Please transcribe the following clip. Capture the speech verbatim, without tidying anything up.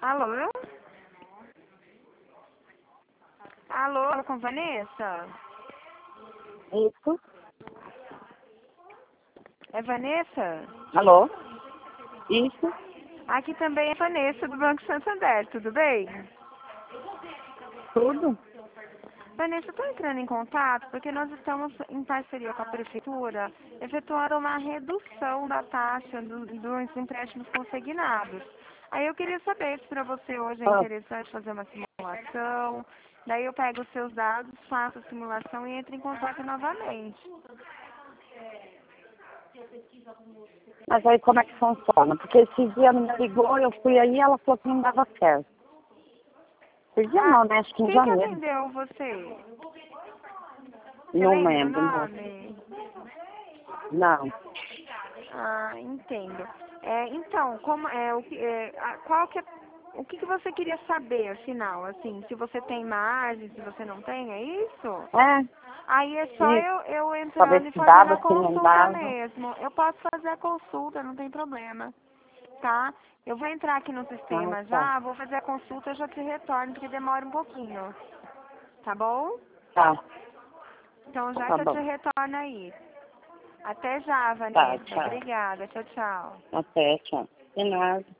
Alô? Alô, fala com Vanessa? Isso. É Vanessa? Alô? Isso. Aqui também é Vanessa do Banco Santander, tudo bem? Tudo. Vanessa, estou entrando em contato porque nós estamos em parceria com a Prefeitura efetuando uma redução da taxa do- dos empréstimos consignados. Aí eu queria saber se para você hoje é Ah, interessante fazer uma simulação, daí eu pego os seus dados, faço a simulação e entro em contato novamente. mas aí como é que funciona? Porque esse dia me ligou, eu fui aí e ela falou que não dava certo. Esse dia Ah, não, né? Acho que em quem que janeiro. atendeu você? Você Não lembra o lembro, não. nome? Não. Ah, entendo. É, então, como é o que é, a- qual que é, o que, que você queria saber, afinal, assim, se você tem margem, se você não tem, é isso? É, Aí é só isso. eu, eu Pra ver entrando e se fazendo dava, a se não consulta dava. mesmo. Eu posso fazer a consulta, não tem problema, tá? Eu vou entrar aqui no Ah, sistema tá. já, vou fazer a consulta, eu já te retorno, porque demora um pouquinho, tá bom? Tá, Então já tá que eu te bom. retorno aí. Até já, Tá, Vanessa. tchau. Obrigada. Tchau, tchau. Até, tchau. De nada.